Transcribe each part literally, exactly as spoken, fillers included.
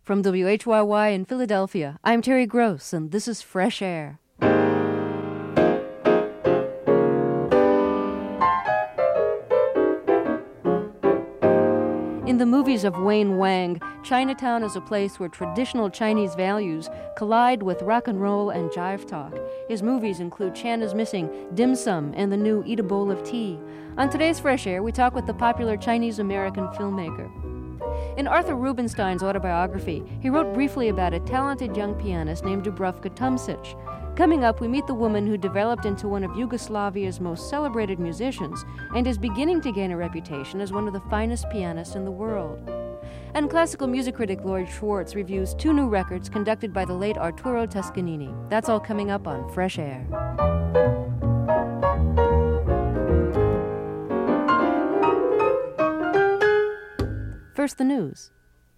From W H Y Y in Philadelphia, I'm Terry Gross, and this is Fresh Air. In the movies of Wayne Wang, Chinatown is a place where traditional Chinese values collide with rock and roll and jive talk. His movies include Chan is Missing, Dim Sum, and the new Eat a Bowl of Tea. On today's Fresh Air, we talk with the popular Chinese-American filmmaker. In Arthur Rubinstein's autobiography, he wrote briefly about a talented young pianist named Dubravka Tomšič. Coming up, we meet the woman who developed into one of Yugoslavia's most celebrated musicians and is beginning to gain a reputation as one of the finest pianists in the world. And classical music critic Lloyd Schwartz reviews two new records conducted by the late Arturo Toscanini. That's all coming up on Fresh Air. First, the news.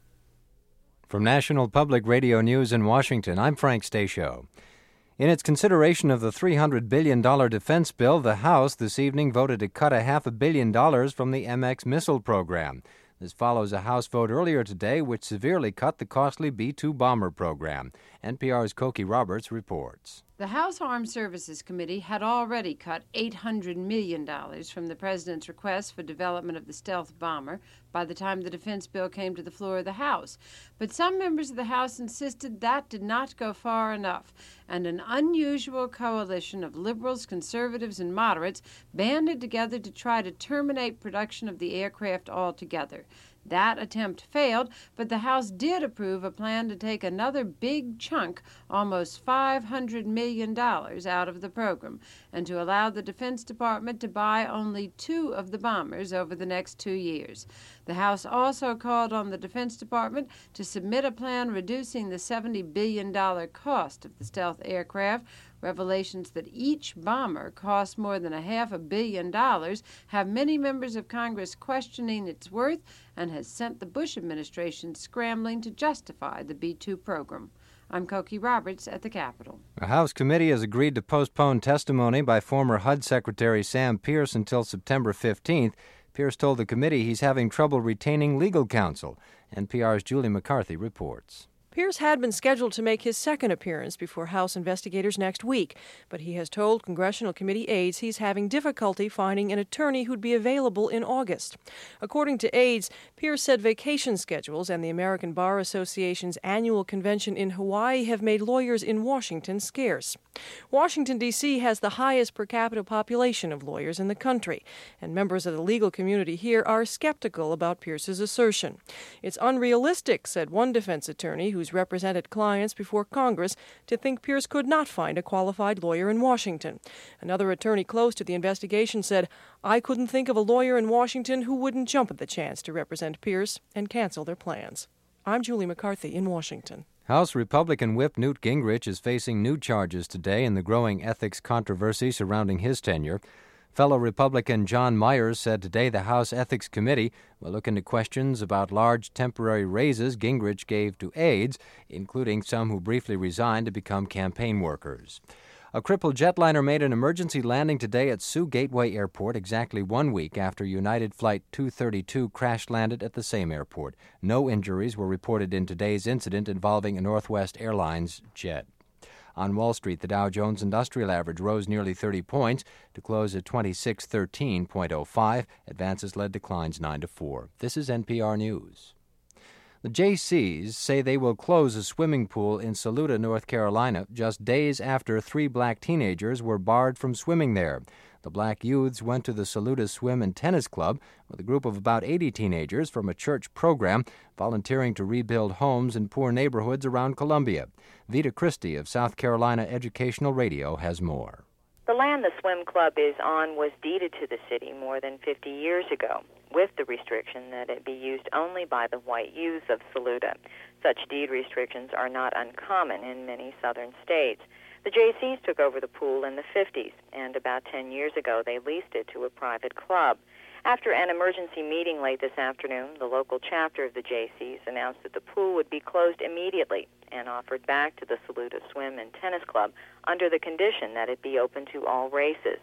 From National Public Radio News in Washington, I'm Frank Stasio. In its consideration of the three hundred billion dollars defense bill, the House this evening voted to cut a half a billion dollars from the M X missile program. This follows a House vote earlier today which severely cut the costly B two bomber program. N P R's Cokie Roberts reports. The House Armed Services Committee had already cut eight hundred million dollars from the President's request for development of the stealth bomber by the time the defense bill came to the floor of the House. But some members of the House insisted that did not go far enough, and an unusual coalition of liberals, conservatives, and moderates banded together to try to terminate production of the aircraft altogether. That attempt failed, but the House did approve a plan to take another big chunk, almost five hundred million dollars, out of the program, and to allow the Defense Department to buy only two of the bombers over the next two years. The House also called on the Defense Department to submit a plan reducing the seventy billion dollars cost of the stealth aircraft. Revelations that each bomber cost more than a half a billion dollars have many members of Congress questioning its worth and has sent the Bush administration scrambling to justify the B two program. I'm Cokie Roberts at the Capitol. A House committee has agreed to postpone testimony by former H U D Secretary Sam Pierce until September fifteenth. Pierce told the committee he's having trouble retaining legal counsel. N P R's Julie McCarthy reports. Pierce had been scheduled to make his second appearance before House investigators next week, but he has told Congressional Committee aides he's having difficulty finding an attorney who'd be available in August. According to aides, Pierce said vacation schedules and the American Bar Association's annual convention in Hawaii have made lawyers in Washington scarce. Washington, D C has the highest per capita population of lawyers in the country, and members of the legal community here are skeptical about Pierce's assertion. It's unrealistic, said one defense attorney who's represented clients before Congress, to think Pierce could not find a qualified lawyer in Washington. Another attorney close to the investigation said, "I couldn't think of a lawyer in Washington who wouldn't jump at the chance to represent Pierce and cancel their plans." I'm Julie McCarthy in Washington. House Republican Whip Newt Gingrich is facing new charges today in the growing ethics controversy surrounding his tenure. Fellow Republican John Myers said today the House Ethics Committee will look into questions about large temporary raises Gingrich gave to aides, including some who briefly resigned to become campaign workers. A crippled jetliner made an emergency landing today at Sioux Gateway Airport exactly one week after United Flight two thirty-two crash-landed at the same airport. No injuries were reported in today's incident involving a Northwest Airlines jet. On Wall Street, the Dow Jones Industrial Average rose nearly thirty points to close at twenty-six thirteen point oh five. Advances led declines nine to four. This is N P R News. The J Cs say they will close a swimming pool in Saluda, North Carolina, just days after three black teenagers were barred from swimming there. The black youths went to the Saluda Swim and Tennis Club with a group of about eighty teenagers from a church program volunteering to rebuild homes in poor neighborhoods around Columbia. Vita Christie of South Carolina Educational Radio has more. The land the swim club is on was deeded to the city more than fifty years ago, with the restriction that it be used only by the white youth of Saluda. Such deed restrictions are not uncommon in many southern states. The J Cs took over the pool in the fifties, and about ten years ago they leased it to a private club. After an emergency meeting late this afternoon, the local chapter of the J Cs announced that the pool would be closed immediately and offered back to the Saluda Swim and Tennis Club under the condition that it be open to all races.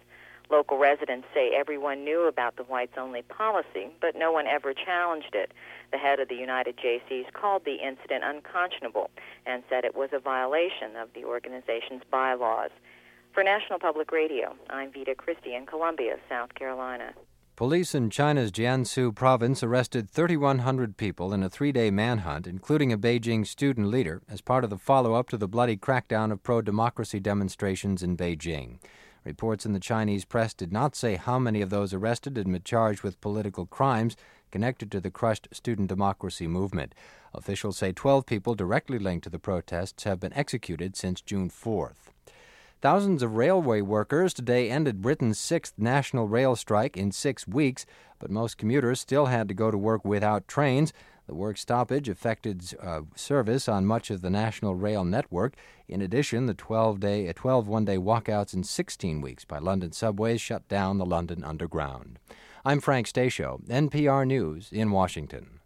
Local residents say everyone knew about the whites-only policy, but no one ever challenged it. The head of the United Jaycees called the incident unconscionable and said it was a violation of the organization's bylaws. For National Public Radio, I'm Vita Christie in Columbia, South Carolina. Police in China's Jiangsu province arrested thirty-one hundred people in a three-day manhunt, including a Beijing student leader, as part of the follow-up to the bloody crackdown of pro-democracy demonstrations in Beijing. Reports in the Chinese press did not say how many of those arrested had been charged with political crimes connected to the crushed student democracy movement. Officials say twelve people directly linked to the protests have been executed since June fourth. Thousands of railway workers today ended Britain's sixth national rail strike in six weeks, but most commuters still had to go to work without trains. The work stoppage affected uh, service on much of the national rail network. In addition, the twelve-day, twelve one-day walkouts in sixteen weeks by London subways shut down the London Underground. I'm Frank Stasio, N P R News in Washington.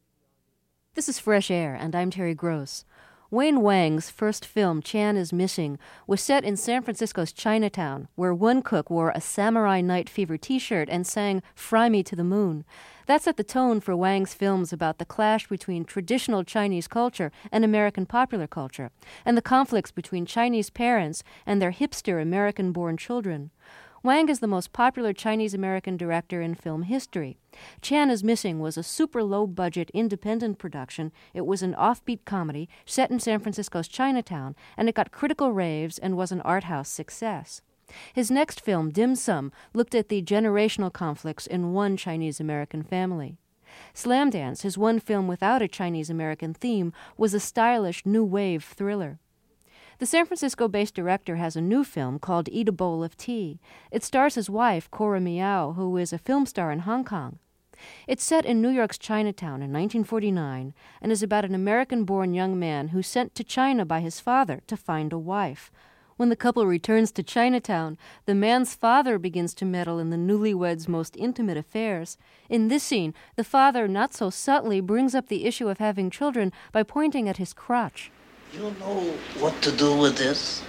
This is Fresh Air, and I'm Terry Gross. Wayne Wang's first film, Chan is Missing, was set in San Francisco's Chinatown, where one cook wore a Samurai Night Fever t-shirt and sang "Fry Me to the Moon." That set the tone for Wang's films about the clash between traditional Chinese culture and American popular culture, and the conflicts between Chinese parents and their hipster American-born children. Wang is the most popular Chinese-American director in film history. Chan is Missing was a super low-budget independent production. It was an offbeat comedy set in San Francisco's Chinatown, and it got critical raves and was an art house success. His next film, Dim Sum, looked at the generational conflicts in one Chinese-American family. Slamdance, his one film without a Chinese-American theme, was a stylish new wave thriller. The San Francisco-based director has a new film called Eat a Bowl of Tea. It stars his wife, Cora Miao, who is a film star in Hong Kong. It's set in New York's Chinatown in nineteen forty-nine and is about an American-born young man who's sent to China by his father to find a wife. When the couple returns to Chinatown, the man's father begins to meddle in the newlyweds' most intimate affairs. In this scene, the father, not so subtly, brings up the issue of having children by pointing at his crotch. You know what to do with this?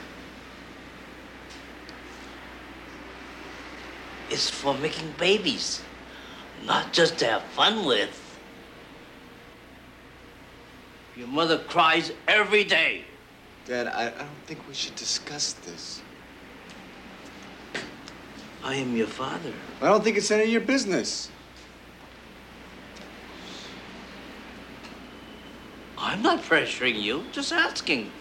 It's for making babies, not just to have fun with. Your mother cries every day. Dad, I, I don't think we should discuss this. I am your father. I don't think it's any of your business. I'm not pressuring you, just asking.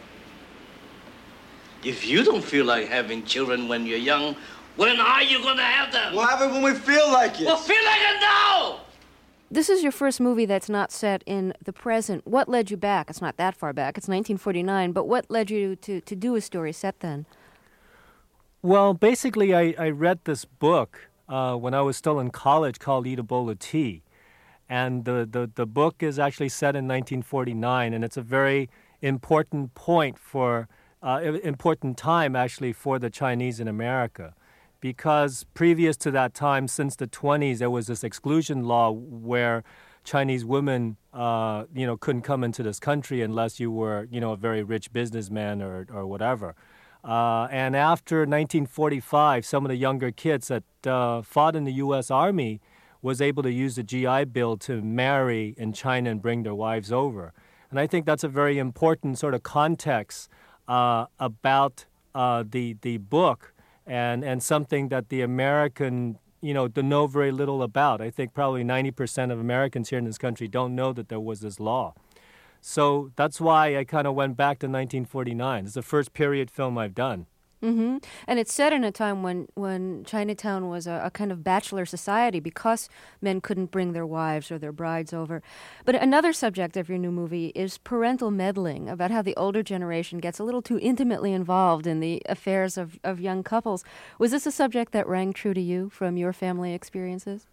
If you don't feel like having children when you're young, when are you gonna have them? We'll have it when we feel like it. Well, feel like it now! This is your first movie that's not set in the present. What led you back? It's not that far back. It's nineteen forty-nine. But what led you to, to do a story set then? Well, basically, I, I read this book uh, when I was still in college called Eat a Bowl of Tea. And the, the, the book is actually set in nineteen forty-nine, and it's a very important point for, uh, important time actually for the Chinese in America. Because previous to that time, since the twenties, there was this exclusion law where Chinese women, uh, you know, couldn't come into this country unless you were, you know, a very rich businessman or, or whatever. Uh, and after nineteen forty-five, some of the younger kids that uh, fought in the U S Army was able to use the G I Bill to marry in China and bring their wives over. And I think that's a very important sort of context uh, about uh, the the book and, and something that the American, you know, don't know very little about. I think probably ninety percent of Americans here in this country don't know that there was this law. So that's why I kind of went back to nineteen forty-nine. It's the first period film I've done. Mm-hmm. And it's set in a time when, when Chinatown was a, a kind of bachelor society because men couldn't bring their wives or their brides over. But another subject of your new movie is parental meddling, about how the older generation gets a little too intimately involved in the affairs of, of young couples. Was this a subject that rang true to you from your family experiences?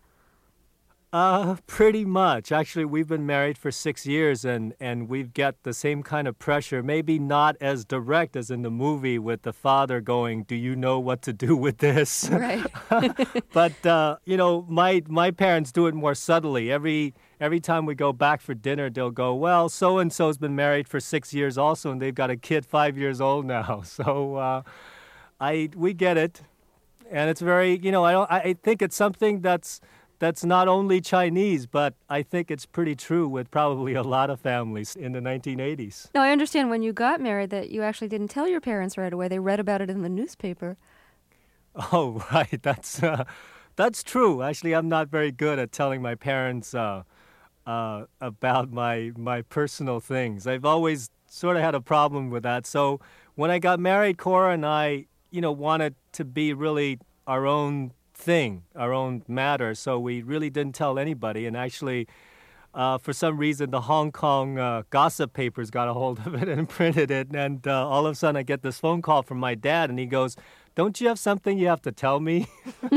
Uh, pretty much. Actually, we've been married for six years and, and we've got the same kind of pressure, maybe not as direct as in the movie with the father going, do you know what to do with this? Right. But, uh, you know, my my parents do it more subtly. Every every time we go back for dinner, they'll go, well, so-and-so's been married for six years also, and they've got a kid five years old now. So uh, I we get it. And it's very, you know, I don't, I think it's something that's that's not only Chinese, but I think it's pretty true with probably a lot of families in the nineteen eighties. Now, I understand when you got married that you actually didn't tell your parents right away. They read about it in the newspaper. Oh, right. That's uh, that's true. Actually, I'm not very good at telling my parents uh, uh, about my my personal things. I've always sort of had a problem with that. So when I got married, Cora and I, you know, wanted to be really our own thing, our own matter. So we really didn't tell anybody. And actually, uh, for some reason, the Hong Kong uh, gossip papers got a hold of it and printed it. And uh, all of a sudden, I get this phone call from my dad, and he goes, "Don't you have something you have to tell me?"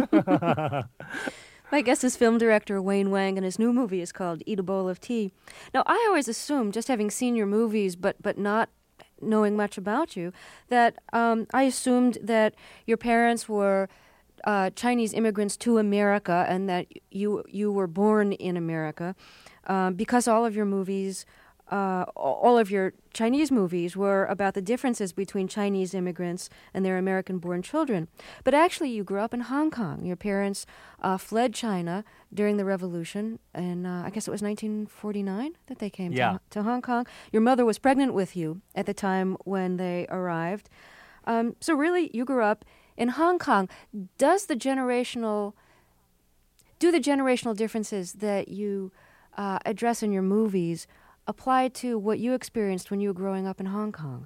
My guest is film director Wayne Wang, and his new movie is called Eat a Bowl of Tea. Now, I always assumed, just having seen your movies, but but not knowing much about you, that um, I assumed that your parents were uh, Chinese immigrants to America, and that you you were born in America, uh, because all of your movies, uh, all of your Chinese movies were about the differences between Chinese immigrants and their American-born children. But actually, you grew up in Hong Kong. Your parents uh, fled China during the Revolution, and uh, I guess it was nineteen forty-nine that they came yeah. to, to Hong Kong. Your mother was pregnant with you at the time when they arrived. Um, so really, you grew up in Hong Kong. Does the generational, do the generational differences that you uh, address in your movies apply to what you experienced when you were growing up in Hong Kong?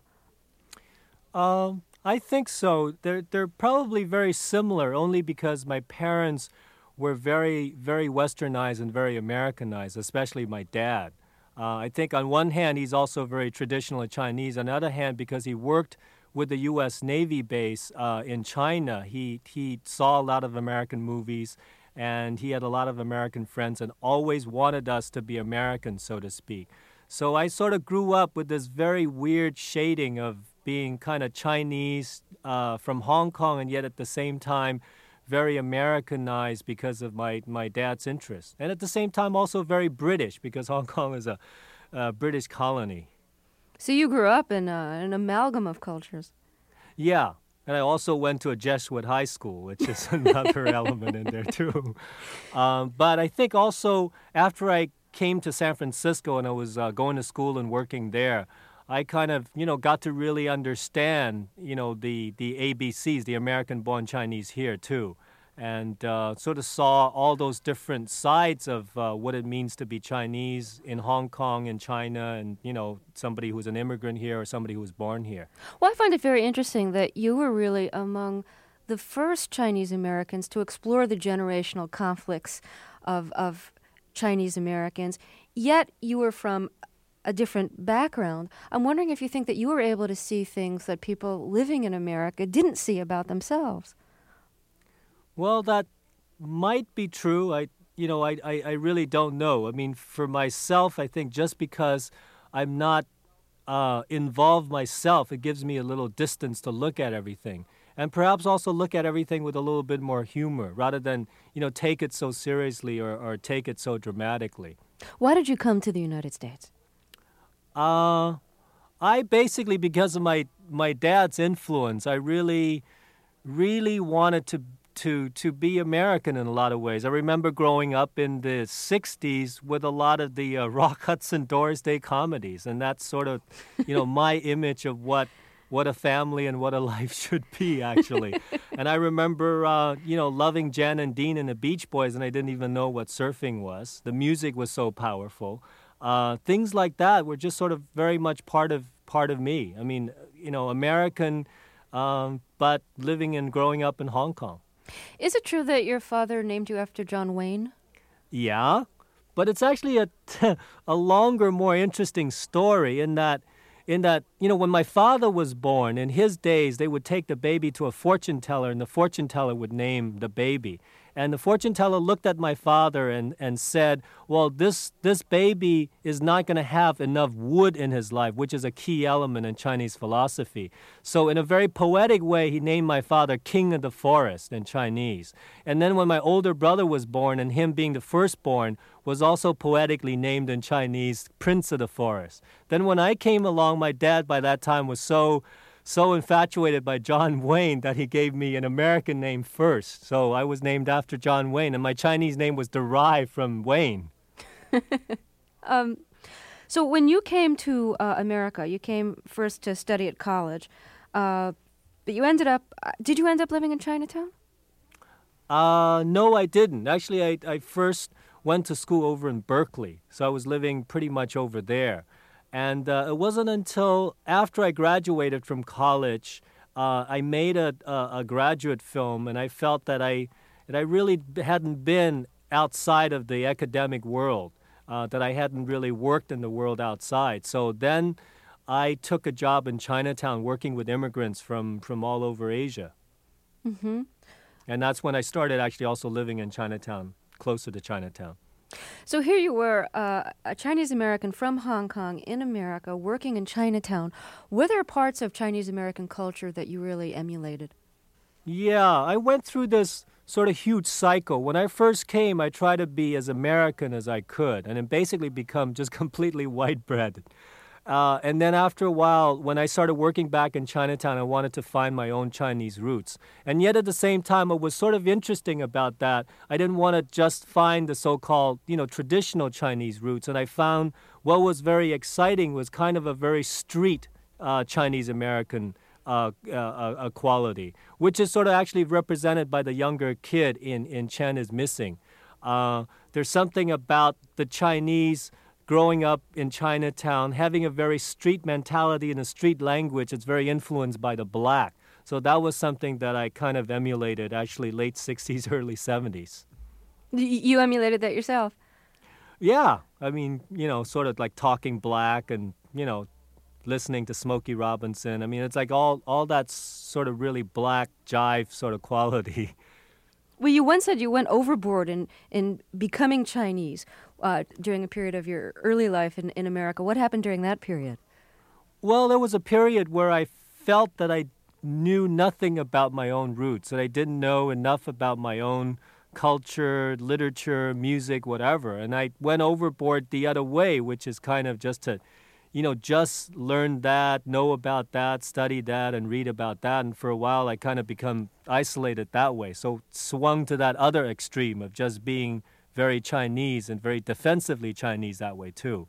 Um, I think so. They're they're probably very similar, only because my parents were very, very westernized and very Americanized, especially my dad. Uh, I think on one hand, he's also very traditionally Chinese. On the other hand, because he worked with the U S Navy base uh, in China, he he saw a lot of American movies, and he had a lot of American friends and always wanted us to be American, so to speak. So I sort of grew up with this very weird shading of being kind of Chinese uh, from Hong Kong, and yet at the same time very Americanized because of my, my dad's interests. And at the same time also very British, because Hong Kong is a, a British colony. So you grew up in uh, an amalgam of cultures. Yeah. And I also went to a Jesuit high school, which is another element in there too. Um, but I think also after I came to San Francisco and I was uh, going to school and working there, I kind of, you know, got to really understand, you know, the, the A B Cs, the American-born Chinese here too, and uh, sort of saw all those different sides of uh, what it means to be Chinese in Hong Kong and China, and, you know, somebody who's an immigrant here or somebody who was born here. Well, I find it very interesting that you were really among the first Chinese Americans to explore the generational conflicts of, of Chinese Americans, yet you were from a different background. I'm wondering if you think that you were able to see things that people living in America didn't see about themselves. Well, that might be true. I, you know, I, I, I really don't know. I mean, for myself, I think just because I'm not uh, involved myself, it gives me a little distance to look at everything. And perhaps also look at everything with a little bit more humor, rather than, you know, take it so seriously or, or take it so dramatically. Why did you come to the United States? Uh, I basically, because of my, my dad's influence, I really, really wanted to to to be American in a lot of ways. I remember growing up in the sixties with a lot of the uh, Rock Hudson Doris Day comedies, and that's sort of, you know, my image of what what a family and what a life should be, actually. And I remember, uh, you know, loving Jan and Dean and the Beach Boys, and I didn't even know what surfing was. The music was so powerful. Uh, things like that were just sort of very much part of part of me. I mean, you know, American, um, but living and growing up in Hong Kong. Is it true that your father named you after John Wayne? Yeah, but it's actually a, a longer, more interesting story in that, in that, you know, when my father was born, in his days, they would take the baby to a fortune teller, and the fortune teller would name the baby. And the fortune teller looked at my father and, and said, well, this, this baby is not going to have enough wood in his life, which is a key element in Chinese philosophy. So in a very poetic way, he named my father King of the Forest in Chinese. And then when my older brother was born, and him being the firstborn, was also poetically named in Chinese Prince of the Forest. Then when I came along, my dad by that time was so so infatuated by John Wayne that he gave me an American name first. So I was named after John Wayne, and my Chinese name was derived from Wayne. um, so when you came to uh, America, you came first to study at college, uh, but you ended up, uh, did you end up living in Chinatown? Uh, no, I didn't. Actually, I, I first went to school over in Berkeley, so I was living pretty much over there. And uh, it wasn't until after I graduated from college, uh, I made a, a, a graduate film, and I felt that I that I really hadn't been outside of the academic world, uh, that I hadn't really worked in the world outside. So then I took a job in Chinatown working with immigrants from, from all over Asia. Mm-hmm. And that's when I started actually also living in Chinatown, closer to Chinatown. So here you were, uh, a Chinese-American from Hong Kong in America, working in Chinatown. Were there parts of Chinese-American culture that you really emulated? Yeah, I went through this sort of huge cycle. When I first came, I tried to be as American as I could, and then basically become just completely white bread. Uh, and then after a while, when I started working back in Chinatown, I wanted to find my own Chinese roots. And yet at the same time, what was sort of interesting about that, I didn't want to just find the so-called, you know, traditional Chinese roots. And I found what was very exciting was kind of a very street uh, Chinese-American uh, uh, uh, quality, which is sort of actually represented by the younger kid in, in Chen is Missing. Uh, there's something about the Chinese growing up in Chinatown, having a very street mentality and a street language that's very influenced by the black. So that was something that I kind of emulated, actually late sixties, early seventies. You emulated that yourself? Yeah. I mean, you know, sort of like talking black and, you know, listening to Smokey Robinson. I mean, it's like all, all that sort of really black jive sort of quality. Well, you once said you went overboard in, in becoming Chinese uh, during a period of your early life in, in America. What happened during that period? Well, there was a period where I felt that I knew nothing about my own roots, that I didn't know enough about my own culture, literature, music, whatever. And I went overboard the other way, which is kind of just to, you know, just learn that, know about that, study that, and read about that. And for a while, I kind of become isolated that way. So swung to that other extreme of just being very Chinese and very defensively Chinese that way, too.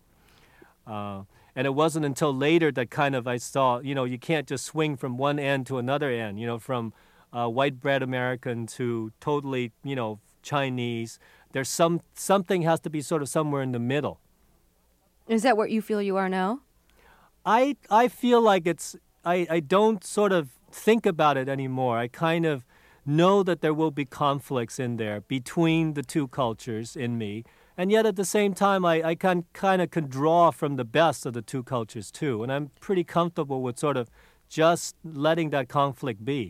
Uh, and it wasn't until later that kind of I saw, you know, you can't just swing from one end to another end, you know, from uh, white bread American to totally, you know, Chinese. There's some, something has to be sort of somewhere in the middle. Is that what you feel you are now? I I feel like it's, I, I don't sort of think about it anymore. I kind of know that there will be conflicts in there between the two cultures in me. And yet at the same time, I, I can kind of can draw from the best of the two cultures too. And I'm pretty comfortable with sort of just letting that conflict be.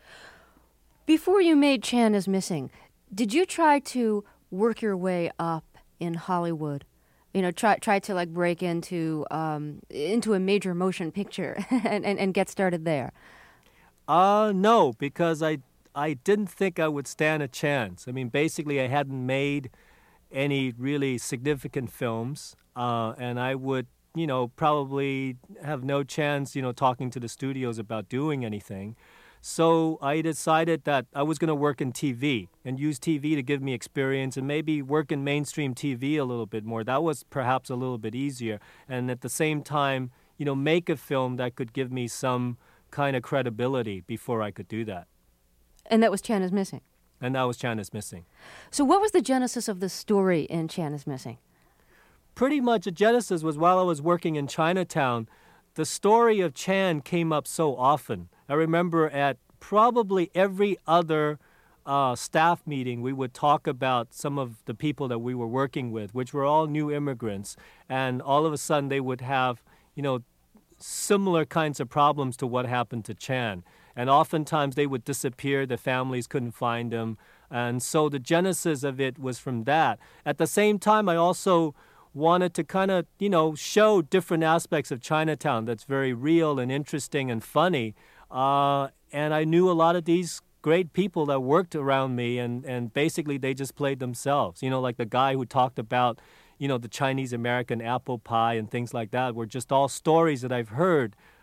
Before you made Chan is Missing, did you try to work your way up in Hollywood? You know, try try to like break into um, into a major motion picture and, and, and get started there? Uh, no, because I I didn't think I would stand a chance. I mean, basically, I hadn't made any really significant films, uh, and I would, you know, probably have no chance, you know, talking to the studios about doing anything. So I decided that I was going to work in T V and use T V to give me experience and maybe work in mainstream T V a little bit more. That was perhaps a little bit easier. And at the same time, you know, make a film that could give me some kind of credibility before I could do that. And that was Chan is Missing? And that was Chan is Missing. So what was the genesis of the story in Chan is Missing? Pretty much the genesis was while I was working in Chinatown. The story of Chan came up so often. I remember at probably every other uh, staff meeting, we would talk about some of the people that we were working with, which were all new immigrants. And all of a sudden they would have, you know, similar kinds of problems to what happened to Chan. And oftentimes they would disappear, the families couldn't find them. And so the genesis of it was from that. At the same time, I also wanted to kind of, you know, show different aspects of Chinatown that's very real and interesting and funny. Uh, and I knew a lot of these great people that worked around me, and, and basically they just played themselves. You know, like the guy who talked about, you know, the Chinese-American apple pie and things like that were just all stories that I've heard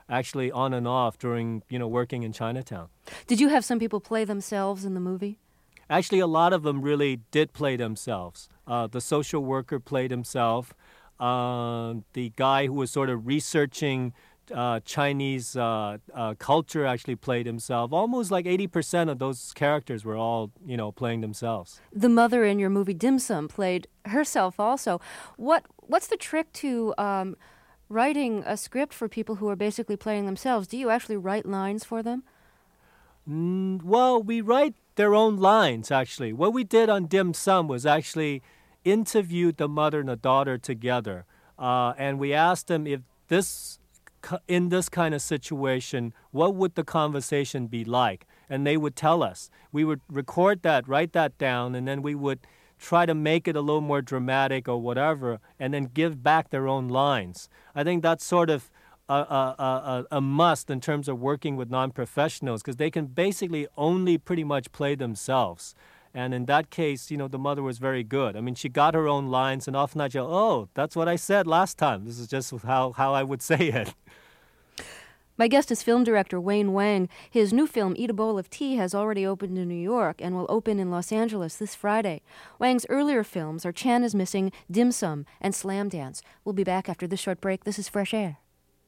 actually on and off during, you know, working in Chinatown. Did you have some people play themselves in the movie? Actually, a lot of them really did play themselves. Uh, the social worker played himself. Uh, the guy who was sort of researching uh, Chinese uh, uh, culture actually played himself. Almost like eighty percent of those characters were all, you know, playing themselves. The mother in your movie Dim Sum played herself also. What What's the trick to um, writing a script for people who are basically playing themselves? Do you actually write lines for them? Mm, well, we write their own lines, actually. What we did on Dim Sum was actually interviewed the mother and the daughter together. Uh, and we asked them if this, in this kind of situation, what would the conversation be like? And they would tell us. We would record that, write that down, and then we would try to make it a little more dramatic or whatever, and then give back their own lines. I think that's sort of a, a, a, a must in terms of working with non-professionals, because they can basically only pretty much play themselves. And in that case, you know, the mother was very good. I mean, she got her own lines, and often I go, oh, that's what I said last time. This is just how, how I would say it. My guest is film director Wayne Wang. His new film, Eat a Bowl of Tea, has already opened in New York and will open in Los Angeles this Friday. Wang's earlier films are Chan is Missing, Dim Sum, and Slam Dance. We'll be back after this short break. This is Fresh Air.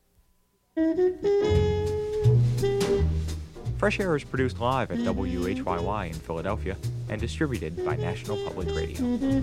Fresh Air is produced live at W H Y Y in Philadelphia and distributed by National Public Radio.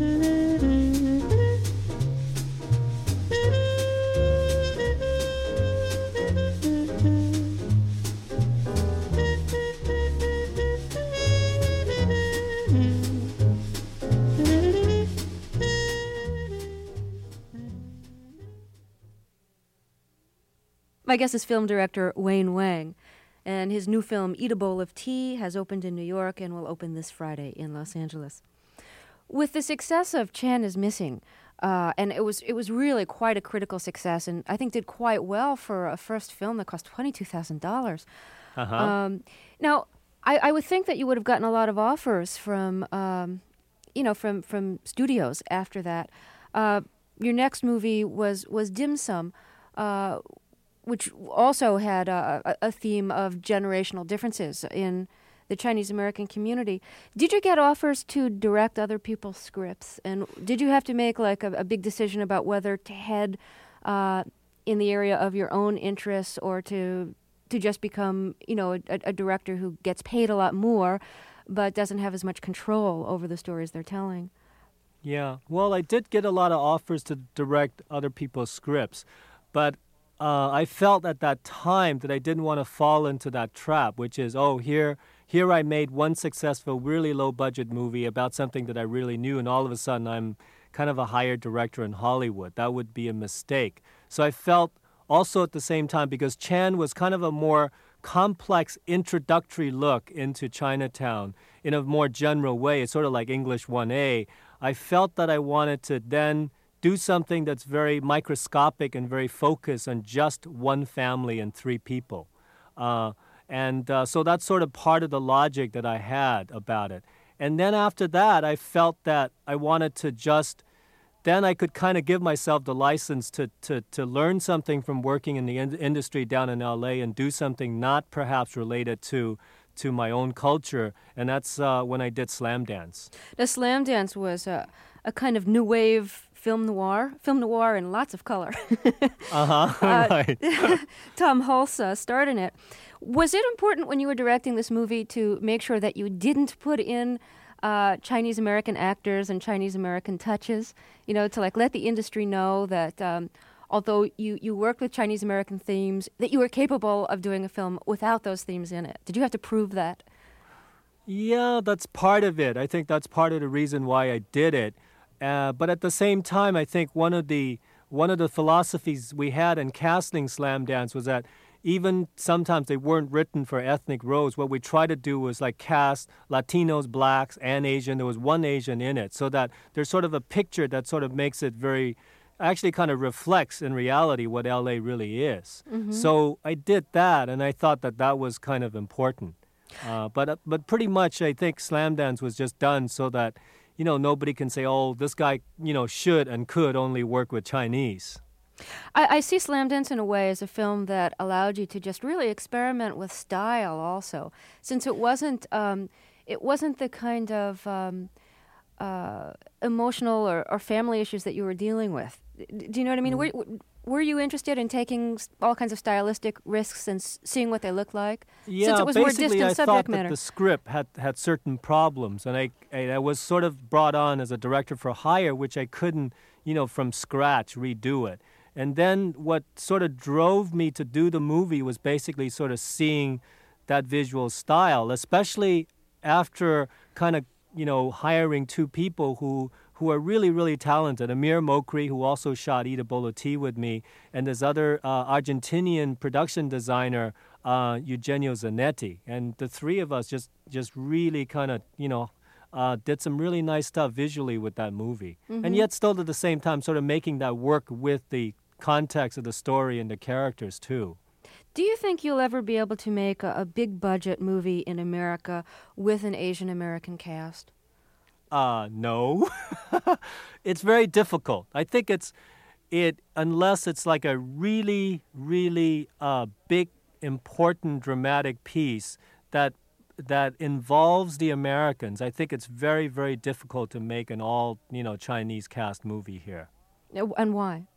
My guest is film director Wayne Wang. And his new film, Eat a Bowl of Tea, has opened in New York and will open this Friday in Los Angeles. With the success of Chan is Missing, uh, and it was it was really quite a critical success, and I think did quite well for a first film that cost twenty-two thousand dollars. Uh-huh. Um, now, I, I would think that you would have gotten a lot of offers from, um, you know, from from studios after that. Uh, your next movie was was Dim Sum, uh, which also had a, a theme of generational differences in the Chinese American community. Did you get offers to direct other people's scripts? And did you have to make like a, a big decision about whether to head uh, in the area of your own interests or to to just become, you know, a, a director who gets paid a lot more but doesn't have as much control over the stories they're telling? Yeah, well, I did get a lot of offers to direct other people's scripts, but Uh, I felt at that time that I didn't want to fall into that trap, which is, oh, here here I made one successful, really low-budget movie about something that I really knew, and all of a sudden I'm kind of a hired director in Hollywood. That would be a mistake. So I felt also at the same time, because Chan was kind of a more complex introductory look into Chinatown in a more general way. It's sort of like English one A. I felt that I wanted to then do something that's very microscopic and very focused on just one family and three people. Uh, and uh, so that's sort of part of the logic that I had about it. And then after that, I felt that I wanted to just, then I could kind of give myself the license to, to, to learn something from working in the in- industry down in L A and do something not perhaps related to to my own culture. And that's uh, when I did Slam Dance. The Slam Dance was a, a kind of new wave film noir, film noir in lots of color. uh-huh, uh, right. Tom Hulse uh, starred in it. Was it important when you were directing this movie to make sure that you didn't put in uh, Chinese-American actors and Chinese-American touches? You know, to like let the industry know that um, although you, you worked with Chinese-American themes, that you were capable of doing a film without those themes in it. Did you have to prove that? Yeah, that's part of it. I think that's part of the reason why I did it. Uh, but at the same time, I think one of the one of the philosophies we had in casting Slam Dance was that even sometimes they weren't written for ethnic roles. What we tried to do was like cast Latinos, blacks, and Asian. There was one Asian in it, so that there's sort of a picture that sort of makes it very, actually kind of reflects in reality what L A really is. Mm-hmm. So I did that, and I thought that that was kind of important. Uh, but uh, but pretty much, I think Slam Dance was just done so that, you know, nobody can say, oh, this guy, you know, should and could only work with Chinese. I, I see Slamdance in a way as a film that allowed you to just really experiment with style also, since it wasn't um, it wasn't the kind of um, uh, emotional or, or family issues that you were dealing with. Do you know what I mean? Mm. Were, were you interested in taking all kinds of stylistic risks and s- seeing what they look like? Yeah, since it was basically more distant I subject thought matter. that the script had, had certain problems, and I, I I was sort of brought on as a director for hire, which I couldn't, you know, from scratch redo it. And then what sort of drove me to do the movie was basically sort of seeing that visual style, especially after kind of, you know, hiring two people who who are really, really talented. Amir Mokri, who also shot Eat a Bowl of Tea with me, and this other uh, Argentinian production designer, uh, Eugenio Zanetti. And the three of us just, just really kind of, you know, uh, did some really nice stuff visually with that movie. Mm-hmm. And yet still at the same time sort of making that work with the context of the story and the characters too. Do you think you'll ever be able to make a, a big budget movie in America with an Asian American cast? Uh, no. It's very difficult. I think it's, it unless it's like a really, really uh, big, important, dramatic piece that that involves the Americans, I think it's very, very difficult to make an all, you know, Chinese cast movie here. And why?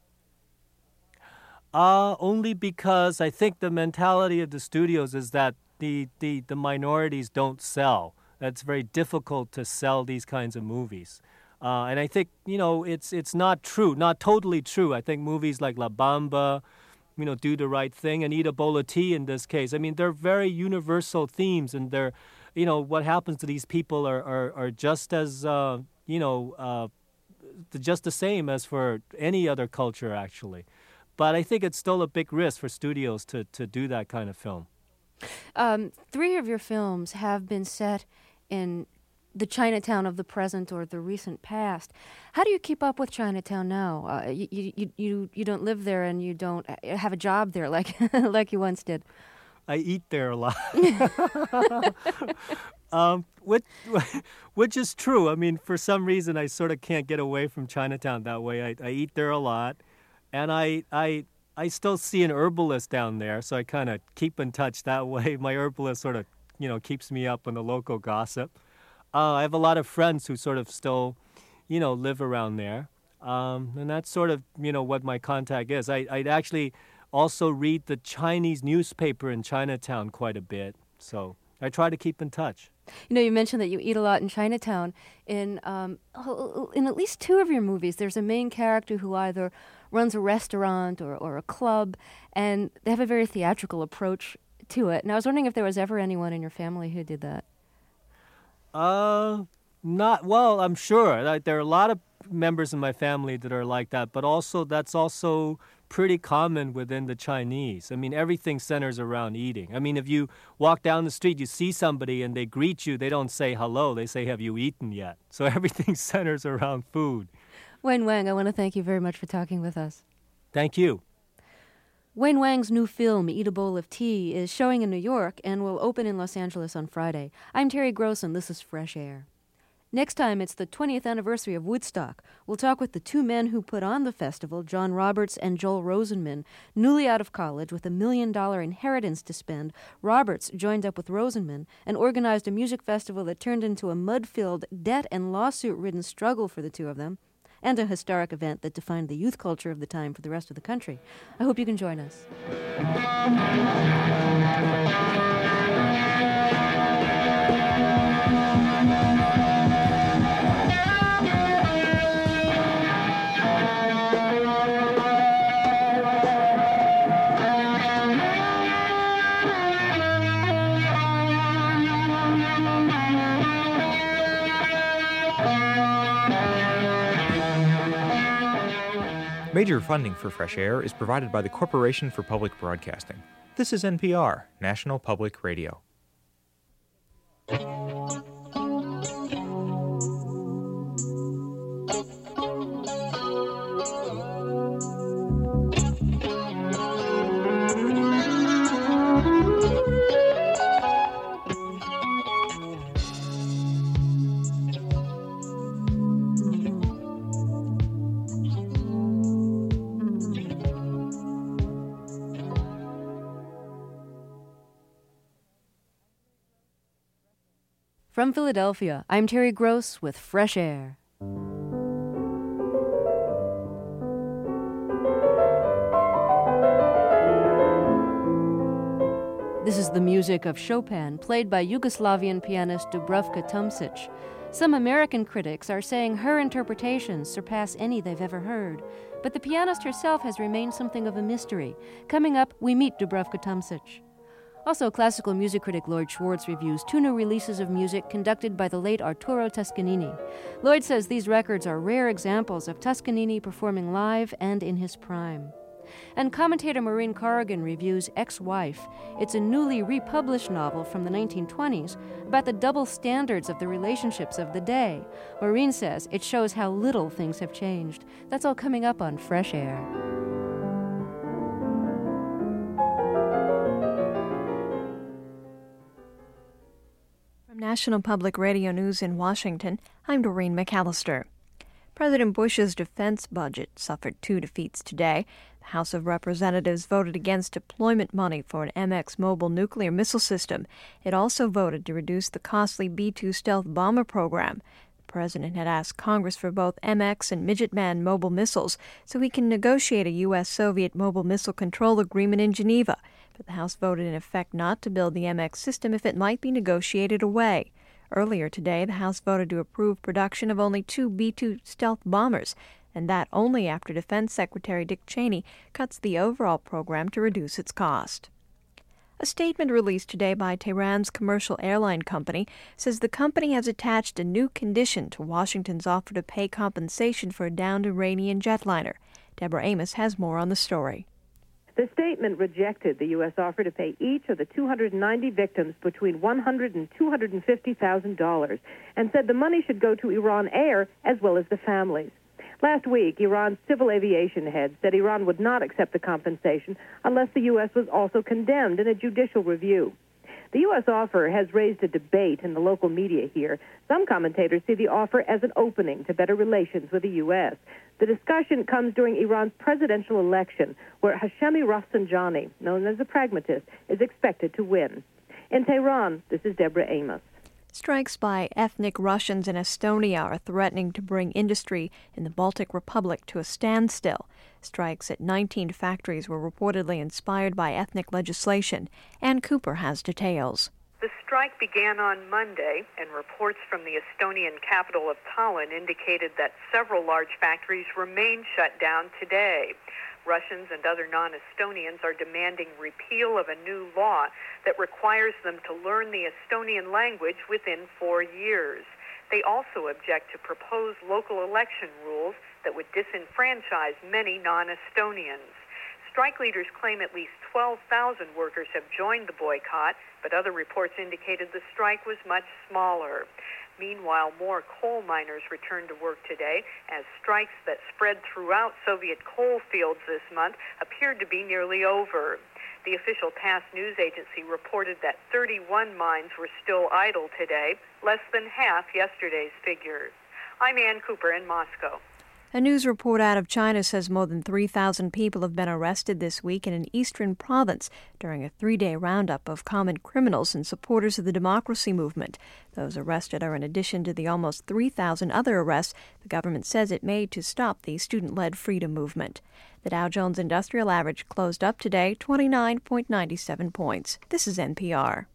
Uh, only because I think the mentality of the studios is that the, the, the minorities don't sell. It's very difficult to sell these kinds of movies. Uh, and I think, you know, it's it's not true, not totally true. I think movies like La Bamba, you know, Do the Right Thing, and Eat a Bowl of Tea in this case, I mean, they're very universal themes, and they're, you know, what happens to these people are, are, are just as, uh, you know, uh, just the same as for any other culture, actually. But I think it's still a big risk for studios to, to do that kind of film. Um, three of your films have been set in the Chinatown of the present or the recent past. How do you keep up with Chinatown now? Uh, you, you you you don't live there and you don't have a job there like like you once did. I eat there a lot, um, which which is true. I mean, for some reason, I sort of can't get away from Chinatown that way. I, I eat there a lot, and I I. I still see an herbalist down there, so I kind of keep in touch that way. My herbalist sort of, you know, keeps me up on the local gossip. Uh, I have a lot of friends who sort of still, you know, live around there. Um, and that's sort of, you know, what my contact is. I, I'd actually also read the Chinese newspaper in Chinatown quite a bit. So I try to keep in touch. You know, you mentioned that you eat a lot in Chinatown. In um, in at least two of your movies, there's a main character who either runs a restaurant or, or a club, and they have a very theatrical approach to it. And I was wondering if there was ever anyone in your family who did that. Uh, not, well, I'm sure. Like, there are a lot of members in my family that are like that, but also that's also pretty common within the Chinese. I mean, everything centers around eating. I mean, if you walk down the street, you see somebody and they greet you, they don't say hello, they say, have you eaten yet? So everything centers around food. Wayne Wang, I want to thank you very much for talking with us. Thank you. Wayne Wang's new film, Eat a Bowl of Tea, is showing in New York and will open in Los Angeles on Friday. I'm Terry Grossen. This is Fresh Air. Next time, it's the twentieth anniversary of Woodstock. We'll talk with the two men who put on the festival, John Roberts and Joel Rosenman. Newly out of college with a million-dollar inheritance to spend, Roberts joined up with Rosenman and organized a music festival that turned into a mud-filled, debt- and lawsuit-ridden struggle for the two of them, and a historic event that defined the youth culture of the time for the rest of the country. I hope you can join us. Major funding for Fresh Air is provided by the Corporation for Public Broadcasting. This is N P R, National Public Radio. From Philadelphia, I'm Terry Gross with Fresh Air. This is the music of Chopin, played by Yugoslavian pianist Dubravka Tomšić. Some American critics are saying her interpretations surpass any they've ever heard, but the pianist herself has remained something of a mystery. Coming up, we meet Dubravka Tomšić. Also, classical music critic Lloyd Schwartz reviews two new releases of music conducted by the late Arturo Toscanini. Lloyd says these records are rare examples of Toscanini performing live and in his prime. And commentator Maureen Corrigan reviews Ex-Wife. It's a newly republished novel from the nineteen twenties about the double standards of the relationships of the day. Maureen says it shows how little things have changed. That's all coming up on Fresh Air. From National Public Radio News in Washington, I'm Doreen McAllister. President Bush's defense budget suffered two defeats today. The House of Representatives voted against deployment money for an M X mobile nuclear missile system. It also voted to reduce the costly B two stealth bomber program. The president had asked Congress for both M X and Midgetman mobile missiles so he can negotiate a U S Soviet mobile missile control agreement in Geneva. But the House voted in effect not to build the M X system if it might be negotiated away. Earlier today, the House voted to approve production of only two B two stealth bombers, and that only after Defense Secretary Dick Cheney cuts the overall program to reduce its cost. A statement released today by Tehran's commercial airline company says the company has attached a new condition to Washington's offer to pay compensation for a downed Iranian jetliner. Deborah Amos has more on the story. The statement rejected the U S offer to pay each of the two hundred ninety victims between one hundred thousand dollars and two hundred fifty thousand dollars and said the money should go to Iran Air as well as the families. Last week, Iran's civil aviation head said Iran would not accept the compensation unless the U S was also condemned in a judicial review. The U S offer has raised a debate in the local media here. Some commentators see the offer as an opening to better relations with the U S. The discussion comes during Iran's presidential election, where Hashemi Rafsanjani, known as a pragmatist, is expected to win. In Tehran, this is Deborah Amos. Strikes by ethnic Russians in Estonia are threatening to bring industry in the Baltic Republic to a standstill. Strikes at nineteen factories were reportedly inspired by ethnic legislation. Ann Cooper has details. The strike began on Monday, and reports from the Estonian capital of Tallinn indicated that several large factories remain shut down today. Russians and other non-Estonians are demanding repeal of a new law that requires them to learn the Estonian language within four years. They also object to proposed local election rules that would disenfranchise many non-Estonians. Strike leaders claim at least twelve thousand workers have joined the boycott, but other reports indicated the strike was much smaller. Meanwhile, more coal miners returned to work today as strikes that spread throughout Soviet coal fields this month appeared to be nearly over. The official TASS news agency reported that thirty-one mines were still idle today, less than half yesterday's figures. I'm Ann Cooper in Moscow. A news report out of China says more than three thousand people have been arrested this week in an eastern province during a three-day roundup of common criminals and supporters of the democracy movement. Those arrested are in addition to the almost three thousand other arrests the government says it made to stop the student-led freedom movement. The Dow Jones Industrial Average closed up today twenty-nine point nine seven points. This is N P R.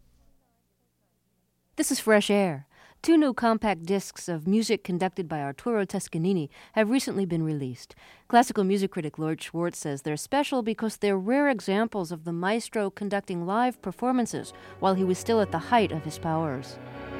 This is Fresh Air. Two new compact discs of music conducted by Arturo Toscanini have recently been released. Classical music critic Lloyd Schwartz says they're special because they're rare examples of the maestro conducting live performances while he was still at the height of his powers.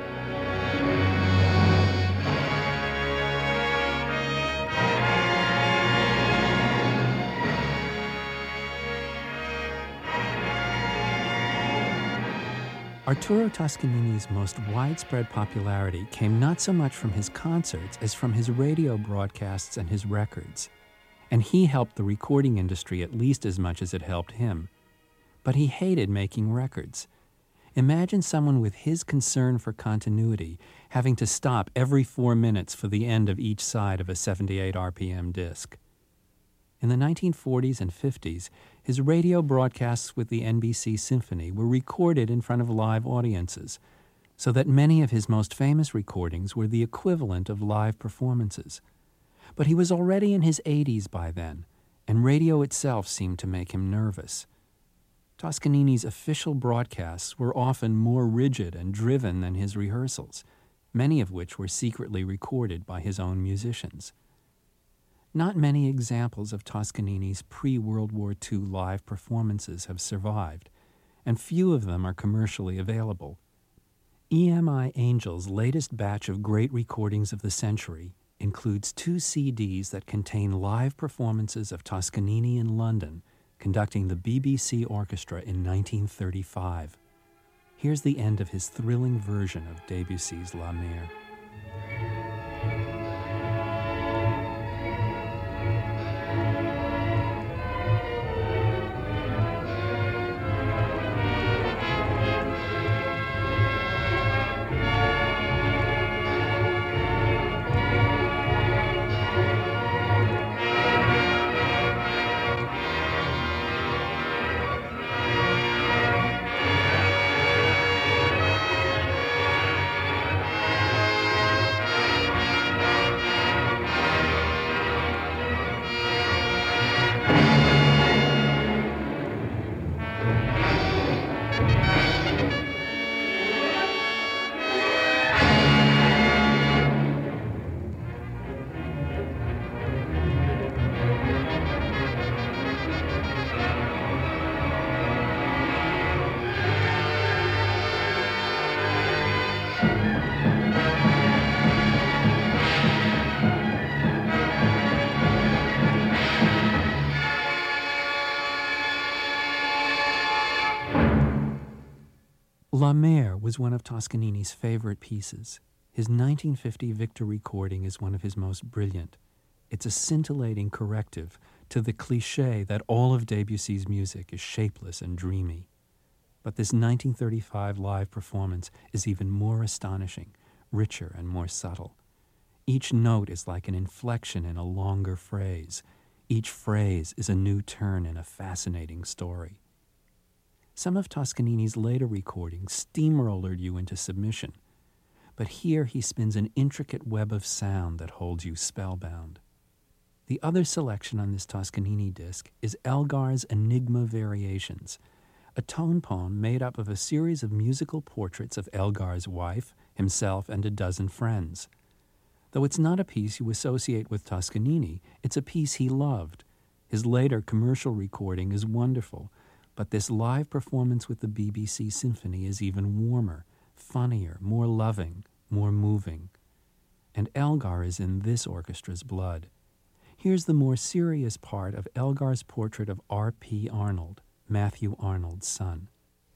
Arturo Toscanini's most widespread popularity came not so much from his concerts as from his radio broadcasts and his records. And he helped the recording industry at least as much as it helped him. But he hated making records. Imagine someone with his concern for continuity having to stop every four minutes for the end of each side of a seventy-eight R P M disc. In the nineteen forties and fifties, his radio broadcasts with the N B C Symphony were recorded in front of live audiences. so that many of his most famous recordings were the equivalent of live performances. But he was already in his eighties by then, and radio itself seemed to make him nervous. Toscanini's official broadcasts were often more rigid and driven than his rehearsals, many of which were secretly recorded by his own musicians. Not many examples of Toscanini's pre-World War Two live performances have survived, and few of them are commercially available. E M I Angel's latest batch of great recordings of the century includes two C Ds that contain live performances of Toscanini in London, conducting the B B C Orchestra in nineteen thirty-five. Here's the end of his thrilling version of Debussy's La Mer. La Mer was one of Toscanini's favorite pieces. His nineteen fifty Victor recording is one of his most brilliant. It's a scintillating corrective to the cliché that all of Debussy's music is shapeless and dreamy. But this nineteen thirty-five live performance is even more astonishing, richer and more subtle. Each note is like an inflection in a longer phrase. Each phrase is a new turn in a fascinating story. Some of Toscanini's later recordings steamrollered you into submission, but here he spins an intricate web of sound that holds you spellbound. The other selection on this Toscanini disc is Elgar's Enigma Variations, a tone poem made up of a series of musical portraits of Elgar's wife, himself, and a dozen friends. Though it's not a piece you associate with Toscanini, it's a piece he loved. His later commercial recording is wonderful, but this live performance with the B B C Symphony is even warmer, funnier, more loving, more moving. And Elgar is in this orchestra's blood. Here's the more serious part of Elgar's portrait of R P Arnold, Matthew Arnold's son.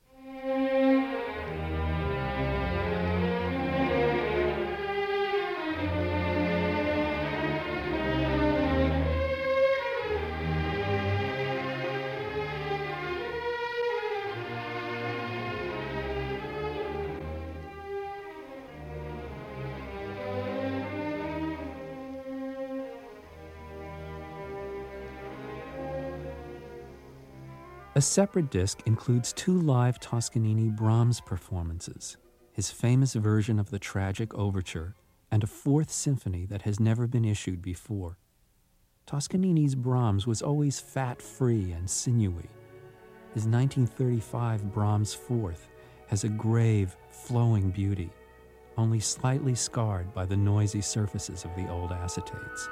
A separate disc includes two live Toscanini Brahms performances, his famous version of the Tragic Overture, and a fourth symphony that has never been issued before. Toscanini's Brahms was always fat-free and sinewy. His nineteen thirty-five Brahms Fourth has a grave, flowing beauty, only slightly scarred by the noisy surfaces of the old acetates.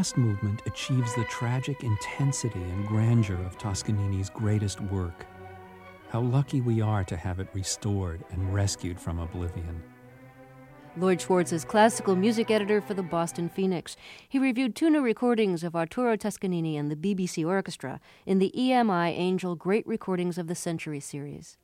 last movement achieves the tragic intensity and grandeur of Toscanini's greatest work. How lucky we are to have it restored and rescued from oblivion. Lloyd Schwartz is classical music editor for the Boston Phoenix. He reviewed two new recordings of Arturo Toscanini and the B B C Orchestra in the E M I Angel Great Recordings of the Century series.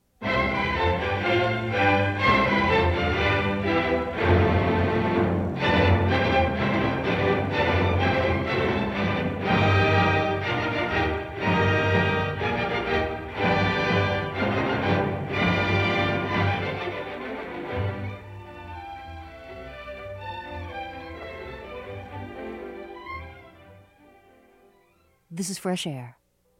This is Fresh Air.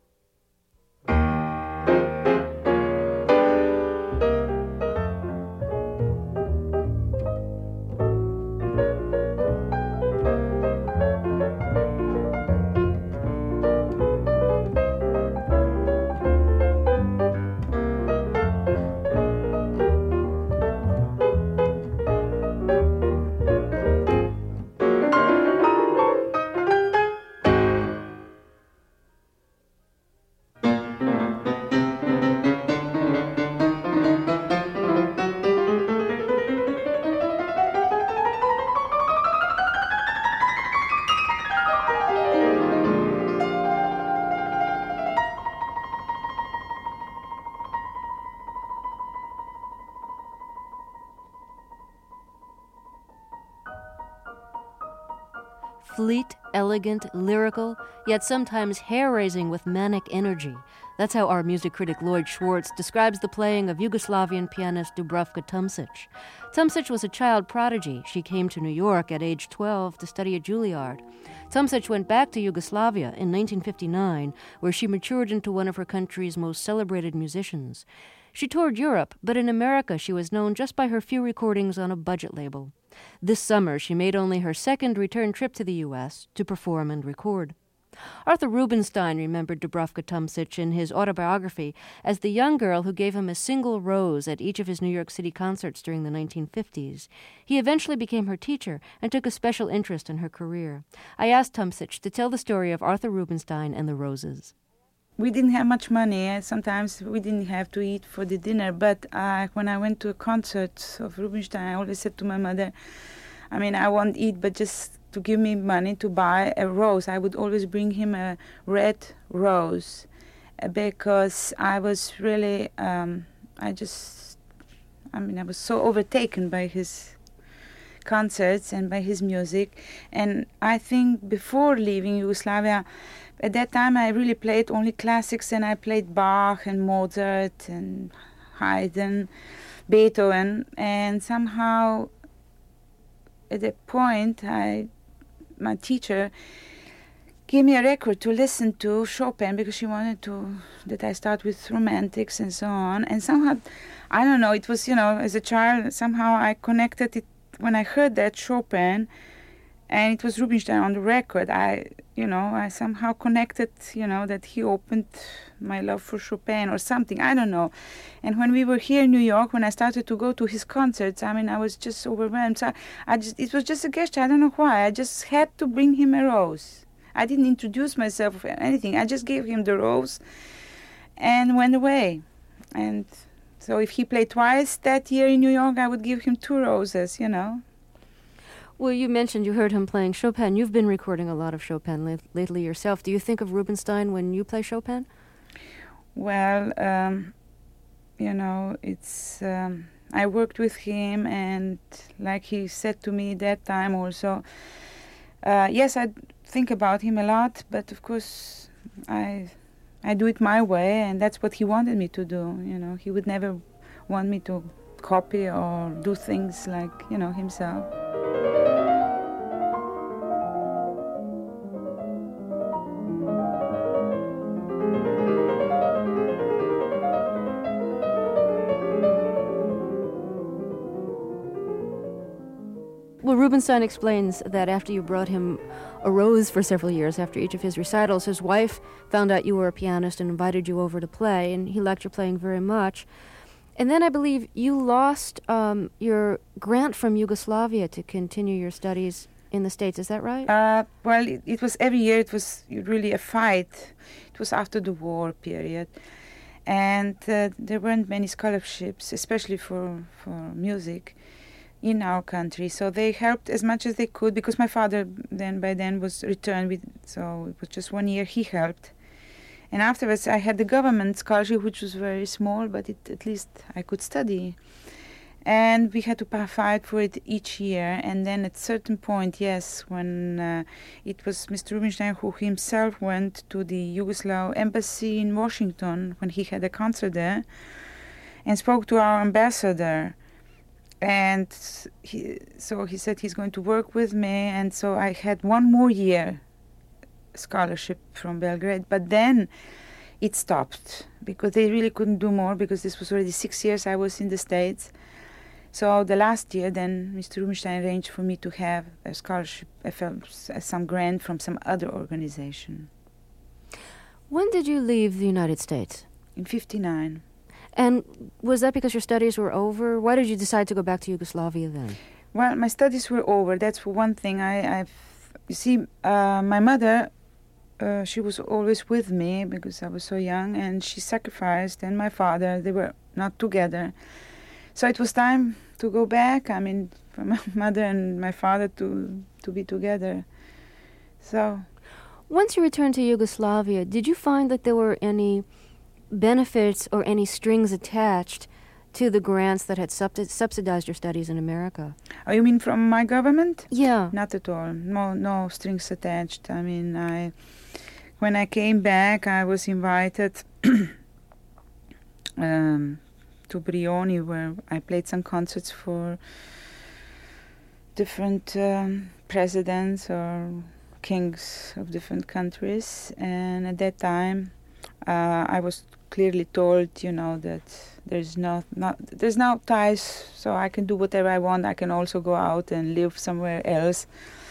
Fleet, elegant, lyrical, yet sometimes hair-raising with manic energy. That's how our music critic Lloyd Schwartz describes the playing of Yugoslavian pianist Dubravka Tumsic. Tumsic was a child prodigy. She came to New York at age twelve to study at Juilliard. Tumsic went back to Yugoslavia in nineteen fifty-nine, where she matured into one of her country's most celebrated musicians. She toured Europe, but in America she was known just by her few recordings on a budget label. This summer, she made only her second return trip to the U S to perform and record. Arthur Rubinstein remembered Dubravka Tumsic in his autobiography as the young girl who gave him a single rose at each of his New York City concerts during the nineteen fifties. He eventually became her teacher and took a special interest in her career. I asked Tumsic to tell the story of Arthur Rubinstein and the roses. We didn't have much money. Sometimes we didn't have to eat for the dinner. But uh, when I went to a concert of Rubinstein, I always said to my mother, I mean, I won't eat, but just to give me money to buy a rose. I would always bring him a red rose uh, because I was really, um, I just, I mean, I was so overtaken by his concerts and by his music. And I think before leaving Yugoslavia, at that time, I really played only classics, and I played Bach and Mozart and Haydn, Beethoven, and somehow at that point, I, my teacher gave me a record to listen to Chopin because she wanted to that I start with romantics and so on. And somehow, I don't know, it was, you know, as a child, somehow I connected it when I heard that Chopin, and it was Rubinstein on the record. I, you know, I somehow connected, you know, that he opened my love for Chopin or something. I don't know. And when we were here in New York, when I started to go to his concerts, I mean, I was just overwhelmed. So I just, it was just a gesture. I don't know why. I just had to bring him a rose. I didn't introduce myself or anything. I just gave him the rose and went away. And so if he played twice that year in New York, I would give him two roses, you know. Well, you mentioned you heard him playing Chopin. You've been recording a lot of Chopin la- lately yourself. Do you think of Rubinstein when you play Chopin? Well, um, you know, it's... Um, I worked with him, and like he said to me that time also, uh, yes, I think about him a lot, but of course I I do it my way, and that's what he wanted me to do, you know. He would never want me to copy or do things like, you know, himself. Well, Rubinstein explains that after you brought him a rose for several years after each of his recitals, his wife found out you were a pianist and invited you over to play, and he liked your playing very much. And then I believe you lost um, your grant from Yugoslavia to continue your studies in the States. Is that right? Uh, well, it, it was every year. It was really a fight. It was after the war period. And uh, there weren't many scholarships, especially for, for music, in our country. So they helped as much as they could, because my father then by then was returned with, so it was just one year he helped. And afterwards I had the government scholarship, which was very small, but it, at least I could study. And we had to fight for it each year. And then at a certain point, yes, when uh, it was Mister Rubinstein who himself went to the Yugoslav embassy in Washington when he had a concert there and spoke to our ambassador. And he, so he said he's going to work with me. And so I had one more year scholarship from Belgrade. But then it stopped because they really couldn't do more, because this was already six years I was in the States. So the last year, then Mister Rubinstein arranged for me to have a scholarship, some grant from some other organization. When did you leave the United States? In fifty-nine. And was that because your studies were over? Why did you decide to go back to Yugoslavia then? Well, my studies were over. That's for one thing. I, I've, you see, uh, my mother, uh, she was always with me because I was so young, and she sacrificed, and my father, they were not together. So it was time to go back. I mean, for my mother and my father to to be together. So, once you returned to Yugoslavia, did you find that there were any benefits or any strings attached to the grants that had subti- subsidized your studies in America? Oh, you mean from my government? Yeah. Not at all. No, no strings attached. I mean, I when I came back, I was invited um, to Brioni, where I played some concerts for different um, presidents or kings of different countries. And at that time, uh, I was clearly told, you know, that there's no, not, there's no ties, so I can do whatever I want. I can also go out and live somewhere else.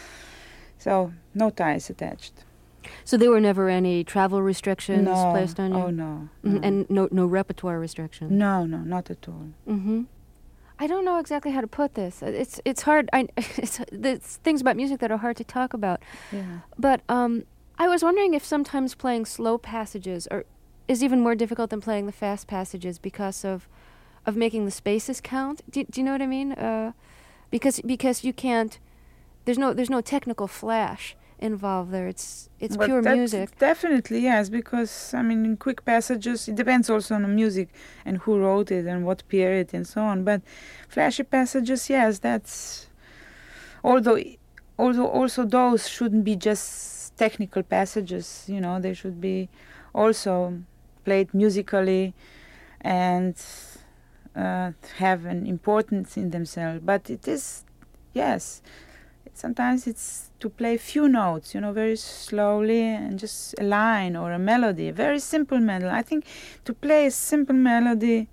So no ties attached. So there were never any travel restrictions no. placed on you? Oh, no. Mm-hmm. no. And no no repertoire restrictions? No, no, not at all. Mm-hmm. I don't know exactly how to put this. It's it's hard. I, it's, it's things about music that are hard to talk about. Yeah. But um, I was wondering if sometimes playing slow passages are, is even more difficult than playing the fast passages because of of making the spaces count. Do, do you know what I mean? Uh, because because you can't. There's no there's no technical flash involved there. It's it's well, pure that music. Definitely, yes, because I mean in quick passages it depends also on the music and who wrote it and what period and so on. But flashy passages, yes, that's although although also those shouldn't be just technical passages, you know, they should be also played musically and uh, have an importance in themselves. But it is, yes, sometimes it's to play few notes, you know, very slowly, and just a line or a melody, a very simple melody. I think to play a simple melody,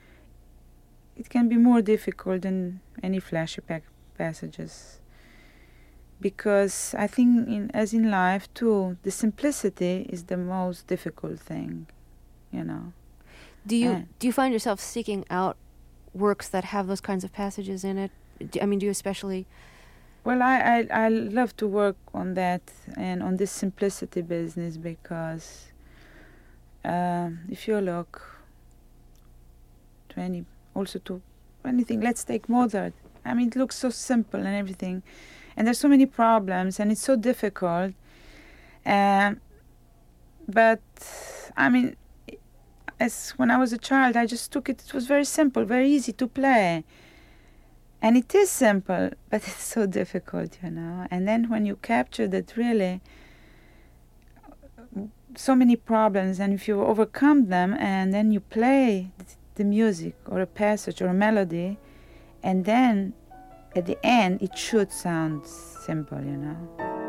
it can be more difficult than any flashy pa- passages. Because I think, in, as in life too, the simplicity is the most difficult thing, you know. Do you and do you find yourself seeking out works that have those kinds of passages in it? Do, I mean, do you especially... Well, I, I, I love to work on that and on this simplicity business, because uh, if you look to any, also to anything, let's take Mozart. I mean, it looks so simple and everything, and there's so many problems, and it's so difficult. Uh, but, I mean, as when I was a child, I just took it, it was very simple, very easy to play. And it is simple, but it's so difficult, you know. And then when you capture that really, so many problems, and if you overcome them, and then you play the music or a passage or a melody, and then at the end it should sound simple, you know.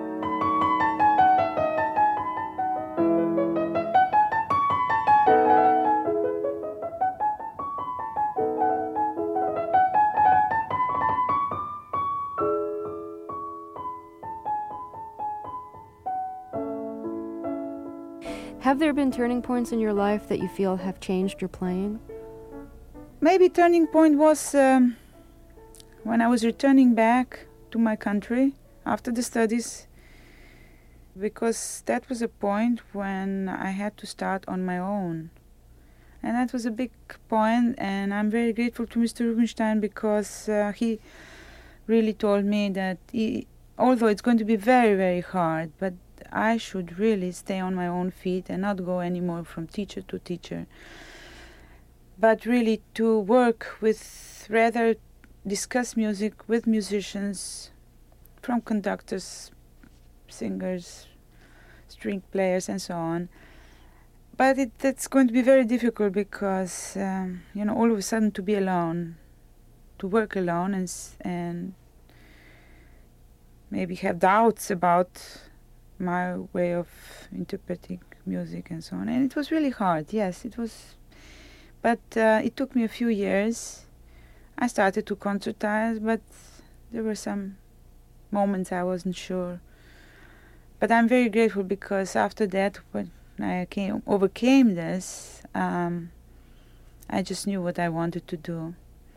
Have there been turning points in your life that you feel have changed your playing? Maybe turning point was um, when I was returning back to my country after the studies, because that was a point when I had to start on my own. And that was a big point, and I'm very grateful to Mister Rubinstein because uh, he really told me that he, although it's going to be very, very hard, but I should really stay on my own feet and not go anymore from teacher to teacher, but really to work with, rather discuss music with musicians, from conductors, singers, string players, and so on. But it, it's going to be very difficult because, um, you know, all of a sudden to be alone, to work alone and and maybe have doubts about my way of interpreting music and so on. And it was really hard, yes, it was. But uh, it took me a few years. I started to concertize, but there were some moments I wasn't sure. But I'm very grateful because after that, when I came, overcame this, um, I just knew what I wanted to do.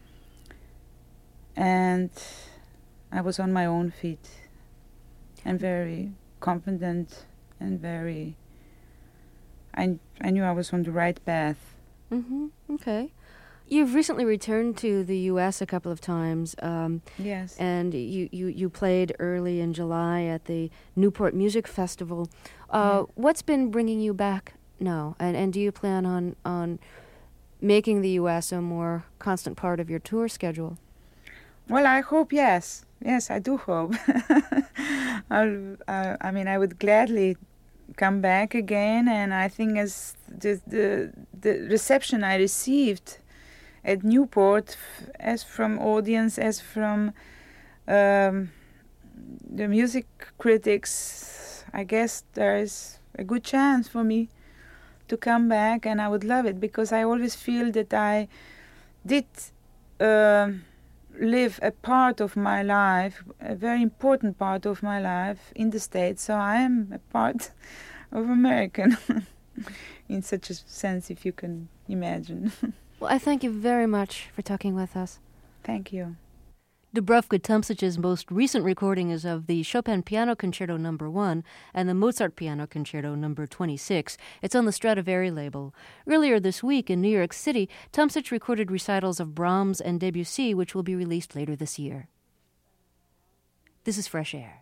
And I was on my own feet and very confident and very, I, I knew I was on the right path. Mm-hmm. Okay. You've recently returned to the U S a couple of times. Um, yes. And you, you, you played early in July at the Newport Music Festival. Uh, yeah. What's been bringing you back now? And, and do you plan on, on making the U S a more constant part of your tour schedule? Well, I hope yes. Yes, I do hope. I'll, uh, I mean, I would gladly come back again, and I think as the the, the reception I received at Newport, as from audience, as from um, the music critics, I guess there is a good chance for me to come back, and I would love it because I always feel that I did uh, live a part of my life, a very important part of my life in the States, so I am a part of American in such a sense, if you can imagine. Well, I thank you very much for talking with us. Thank you. Dubravka Tomsic's most recent recording is of the Chopin Piano Concerto Number One and the Mozart Piano Concerto Number Twenty-Six. It's on the Stradivari label. Earlier this week in New York City, Tomsic recorded recitals of Brahms and Debussy, which will be released later this year. This is Fresh Air.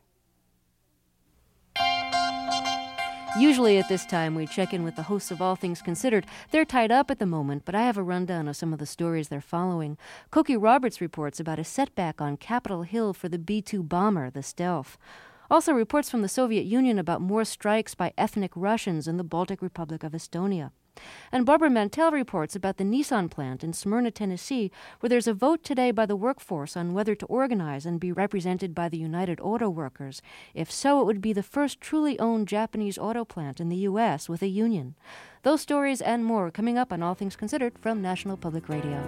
Usually at this time, we check in with the hosts of All Things Considered. They're tied up at the moment, but I have a rundown of some of the stories they're following. Cokie Roberts reports about a setback on Capitol Hill for the B two bomber, the Stealth. Also reports from the Soviet Union about more strikes by ethnic Russians in the Baltic Republic of Estonia. And Barbara Mantell reports about the Nissan plant in Smyrna, Tennessee, where there's a vote today by the workforce on whether to organize and be represented by the United Auto Workers. If so, it would be the first truly owned Japanese auto plant in the U S with a union. Those stories and more coming up on All Things Considered from National Public Radio.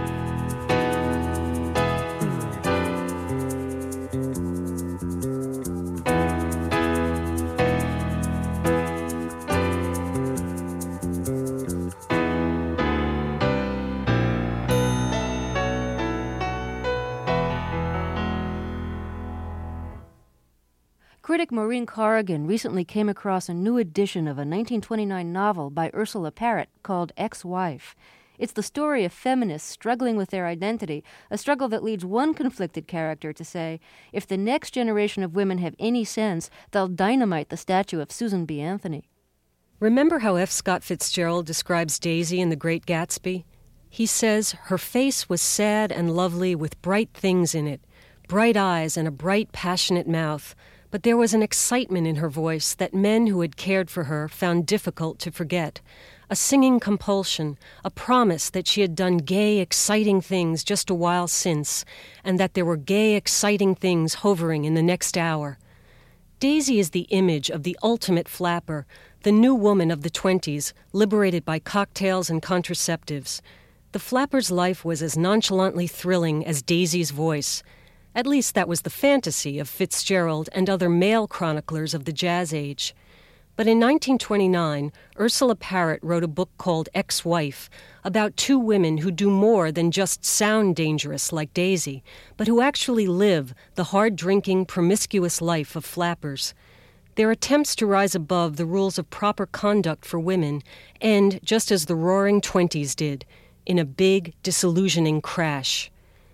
Critic Maureen Corrigan recently came across a new edition of a nineteen twenty-nine novel by Ursula Parrott called Ex-Wife. It's the story of feminists struggling with their identity, a struggle that leads one conflicted character to say, if the next generation of women have any sense, they'll dynamite the statue of Susan B. Anthony. Remember how F. Scott Fitzgerald describes Daisy in The Great Gatsby? He says, her face was sad and lovely with bright things in it, bright eyes and a bright, passionate mouth, but there was an excitement in her voice that men who had cared for her found difficult to forget, a singing compulsion, a promise that she had done gay, exciting things just a while since, and that there were gay, exciting things hovering in the next hour. Daisy is the image of the ultimate flapper, the new woman of the twenties, liberated by cocktails and contraceptives. The flapper's life was as nonchalantly thrilling as Daisy's voice. At least that was the fantasy of Fitzgerald and other male chroniclers of the jazz age. But in nineteen twenty-nine, Ursula Parrott wrote a book called Ex-Wife about two women who do more than just sound dangerous like Daisy, but who actually live the hard-drinking, promiscuous life of flappers. Their attempts to rise above the rules of proper conduct for women end just as the Roaring Twenties did, in a big, disillusioning crash.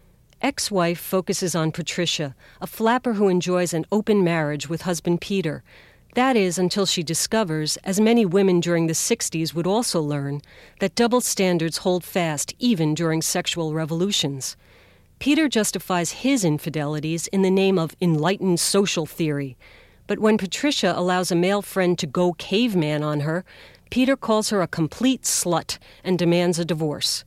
Ex-Wife focuses on Patricia, a flapper who enjoys an open marriage with husband Peter. That is, until she discovers, as many women during the sixties would also learn, that double standards hold fast even during sexual revolutions. Peter justifies his infidelities in the name of enlightened social theory. But when Patricia allows a male friend to go caveman on her, Peter calls her a complete slut and demands a divorce.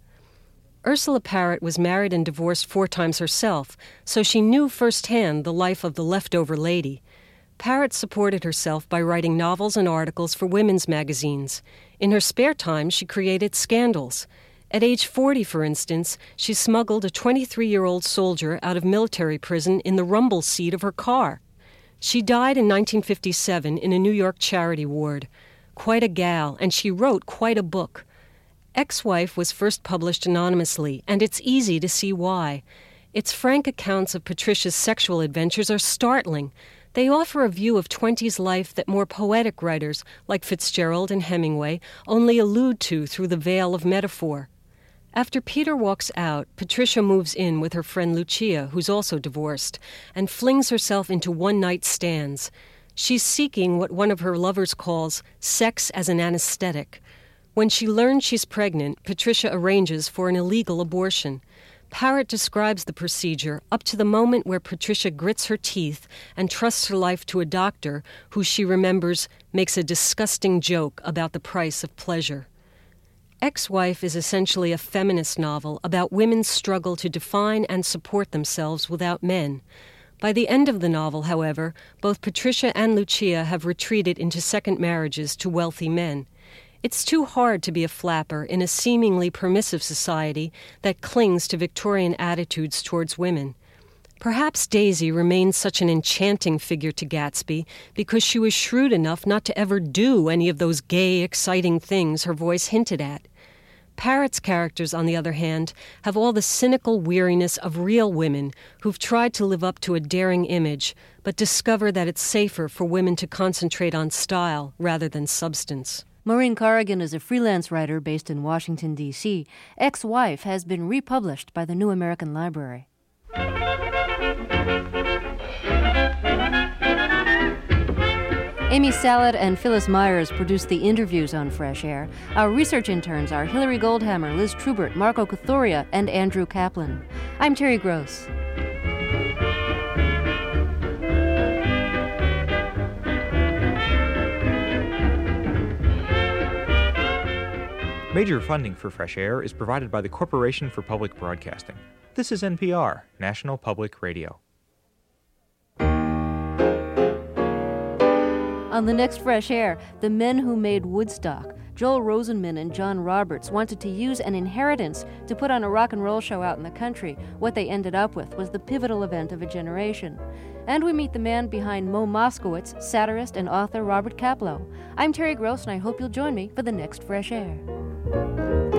Ursula Parrott was married and divorced four times herself, so she knew firsthand the life of the leftover lady. Parrott supported herself by writing novels and articles for women's magazines. In her spare time, she created scandals. At age forty, for instance, she smuggled a twenty-three-year-old soldier out of military prison in the rumble seat of her car. She died in nineteen fifty-seven in a New York charity ward. Quite a gal, and she wrote quite a book. Ex-Wife was first published anonymously, and it's easy to see why. Its frank accounts of Patricia's sexual adventures are startling. They offer a view of twenties life that more poetic writers, like Fitzgerald and Hemingway, only allude to through the veil of metaphor. After Peter walks out, Patricia moves in with her friend Lucia, who's also divorced, and flings herself into one-night stands. She's seeking what one of her lovers calls sex as an anesthetic. When she learns she's pregnant, Patricia arranges for an illegal abortion. Parrott describes the procedure up to the moment where Patricia grits her teeth and trusts her life to a doctor who she remembers makes a disgusting joke about the price of pleasure. Ex-Wife is essentially a feminist novel about women's struggle to define and support themselves without men. By the end of the novel, however, both Patricia and Lucia have retreated into second marriages to wealthy men. It's too hard to be a flapper in a seemingly permissive society that clings to Victorian attitudes towards women. Perhaps Daisy remains such an enchanting figure to Gatsby because she was shrewd enough not to ever do any of those gay, exciting things her voice hinted at. Parrott's characters, on the other hand, have all the cynical weariness of real women who've tried to live up to a daring image, but discover that it's safer for women to concentrate on style rather than substance. Maureen Corrigan is a freelance writer based in Washington, D C Ex-Wife has been republished by the New American Library. Amy Salad and Phyllis Myers produced the interviews on Fresh Air. Our research interns are Hilary Goldhammer, Liz Trubert, Marco Cathoria, and Andrew Kaplan. I'm Terry Gross. Major funding for Fresh Air is provided by the Corporation for Public Broadcasting. This is N P R, National Public Radio. On the next Fresh Air, the men who made Woodstock. Joel Rosenman and John Roberts wanted to use an inheritance to put on a rock and roll show out in the country. What they ended up with was the pivotal event of a generation. And we meet the man behind Mo Moskowitz, satirist and author Robert Kaplow. I'm Terry Gross, and I hope you'll join me for the next Fresh Air.